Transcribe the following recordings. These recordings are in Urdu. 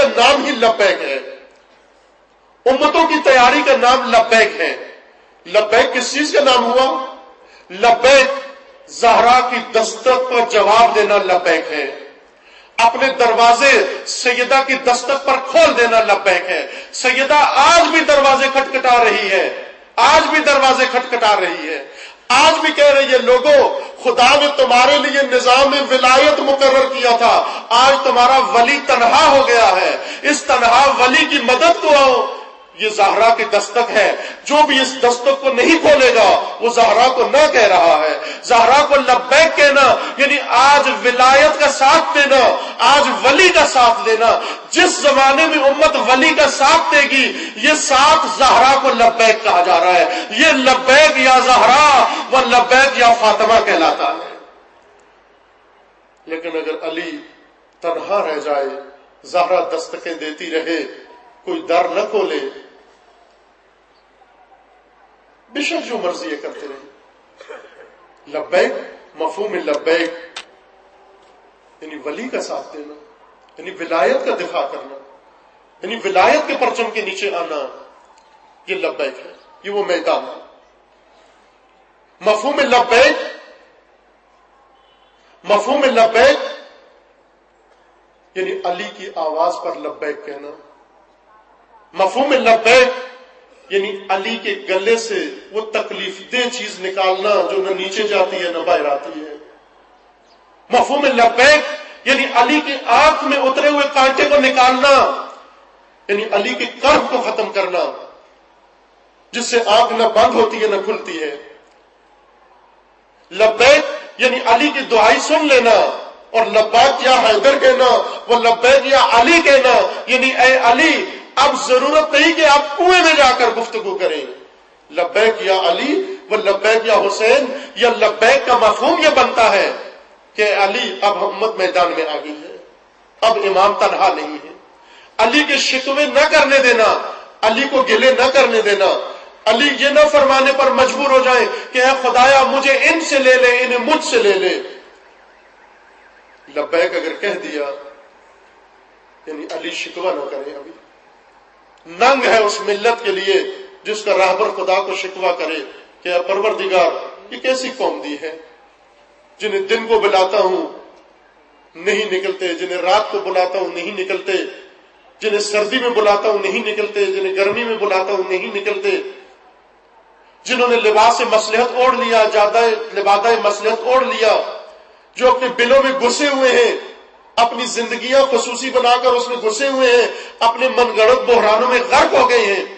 کا نام ہی لبیک ہے، امتوں کی تیاری کا نام لبیک ہے۔ لبیک کس چیز کا نام ہوا؟ لبیک زہرا کی دستک پر جواب دینا لبیک ہے، اپنے دروازے سیدہ کی دستک پر کھول دینا لبیک ہے۔ سیدہ آج بھی دروازے کھٹکھٹا رہی ہے، آج بھی دروازے کھٹکھٹا رہی ہے، آج بھی کہہ رہی ہے لوگوں خدا نے تمہارے لیے نظام ولایت مقرر کیا تھا، آج تمہارا ولی تنہا ہو گیا ہے، اس تنہا ولی کی مدد کو آؤ۔ یہ زہرا کی دستک ہے، جو بھی اس دستک کو نہیں کھولے گا وہ زہرا کو نہ کہہ رہا ہے۔ زہرا کو لبیک کہنا یعنی آج ولایت کا ساتھ دینا، آج ولی کا ساتھ دینا۔ جس زمانے میں امت ولی کا ساتھ دے گی، یہ ساتھ زہرا کو لبیک کہا جا رہا ہے۔ یہ لبیک یا زہرا و لبیک یا فاطمہ کہلاتا ہے۔ لیکن اگر علی تنہا رہ جائے، زہرا دستکیں دیتی رہے، کوئی در نہ کھولے، بے شک جو مرضی یہ کرتے رہے۔ لبیک مفہوم لبیک یعنی ولی کا ساتھ دینا، یعنی ولایت کا دفاع کرنا، یعنی ولایت کے پرچم کے نیچے آنا، یہ لبیک ہے، یہ وہ میدان ہے۔ مفہوم لبیک یعنی علی کی آواز پر لبیک کہنا۔ مفہوم لبیک یعنی علی کے گلے سے وہ تکلیف دہ چیز نکالنا جو نہ نیچے جاتی ہے نہ باہر آتی ہے۔ مفہوم لبیک یعنی علی کی آنکھ میں اترے ہوئے کانٹے کو نکالنا، یعنی علی کے کرب کو ختم کرنا، جس سے آنکھ نہ بند ہوتی ہے نہ کھلتی ہے۔ لبیک یعنی علی کی دعائی سن لینا، اور لبیک یا حیدر کہنا، وہ لبیک یا علی کہنا، یعنی اے علی اب ضرورت نہیں کہ آپ کنویں میں جا کر گفتگو کریں۔ لبیک یا علی و لبیک یا حسین، یا لبیک کا مفہوم یہ بنتا ہے کہ علی اب امت میدان میں آ گئی ہے، اب امام تنہا نہیں ہے۔ علی کے شکوے نہ کرنے دینا، علی کو گلے نہ کرنے دینا، علی یہ نہ فرمانے پر مجبور ہو جائیں کہ اے خدایا مجھے ان سے لے لے، انہیں مجھ سے لے لے۔ لبیک اگر کہہ دیا یعنی علی شکوہ نہ کرے، ابھی ننگ ہے اس ملت کے لیے جس کا راہبر خدا کو شکوہ کرے کہ اے پروردگار یہ کیسی قوم دی ہے، جنہیں دن کو بلاتا ہوں نہیں نکلتے، جنہیں رات کو بلاتا ہوں نہیں نکلتے، جنہیں سردی میں بلاتا ہوں نہیں نکلتے، جنہیں گرمی میں بلاتا ہوں نہیں نکلتے، جنہوں نے لباس مصلحت اوڑھ لیا، لبادہ مصلحت اوڑھ لیا، جو اپنے بلوں میں گھسے ہوئے ہیں، اپنی زندگیاں خصوصی بنا کر اس میں گھسے ہوئے ہیں، اپنے من گڑت بحرانوں میں غرق ہو گئے ہیں،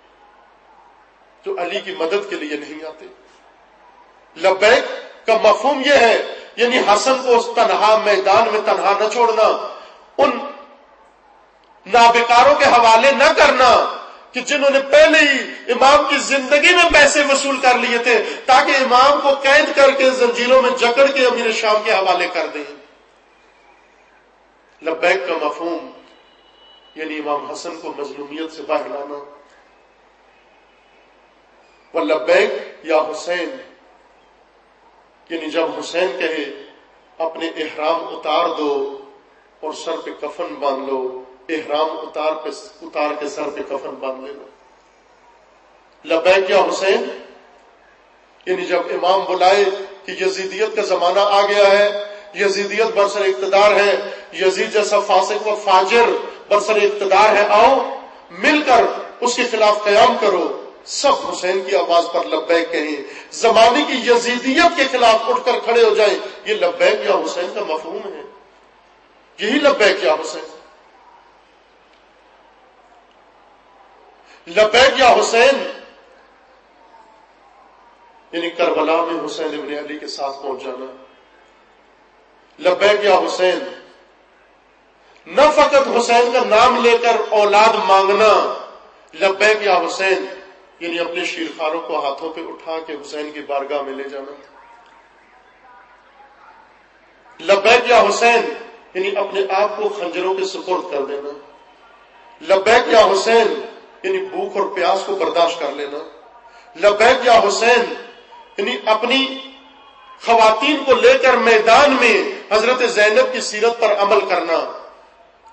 جو علی کی مدد کے لیے نہیں آتے۔ لبیک کا مفہوم یہ ہے یعنی حسن کو اس تنہا میدان میں تنہا نہ چھوڑنا، ان نابکاروں کے حوالے نہ کرنا کہ جنہوں نے پہلے ہی امام کی زندگی میں پیسے وصول کر لیے تھے تاکہ امام کو قید کر کے زنجیروں میں جکڑ کے امیر شام کے حوالے کر دیں۔ لبیک کا مفہوم یعنی امام حسن کو مظلومیت سے باہر لانا۔ لبیک یا حسین یعنی جب حسین کہے اپنے احرام اتار دو اور سر پہ کفن باندھ لو، احرام اتار کے سر پہ کفن باندھ لینا۔ لبیک یا حسین یعنی جب امام بلائے کہ یزیدیت کا زمانہ آ گیا ہے، یزیدیت برسر اقتدار ہے، یزید جیسا فاسق و فاجر برسر اقتدار ہے، آؤ مل کر اس کے خلاف قیام کرو، سب حسین کی آواز پر لبیک کہیں، زمانے کی یزیدیت کے خلاف اٹھ کر کھڑے ہو جائیں۔ یہ لبیک یا حسین کا مفہوم ہے، یہی لبیک یا حسین۔ لبیک یا حسین یعنی کربلا میں حسین ابن علی کے ساتھ پہنچ جانا۔ لبیک یا حسین نہ فقط حسین کا نام لے کر اولاد مانگنا، لبیک یا حسین یعنی اپنے شیرخواروں کو ہاتھوں پہ اٹھا کے حسین کی بارگاہ میں لے جانا۔ لبیک یا حسین یعنی اپنے آپ کو خنجروں کے سپرد کر دینا۔ لبیک یا حسین یعنی بھوک اور پیاس کو برداشت کر لینا۔ لبیک یا حسین یعنی اپنی خواتین کو لے کر میدان میں حضرت زینب کی سیرت پر عمل کرنا۔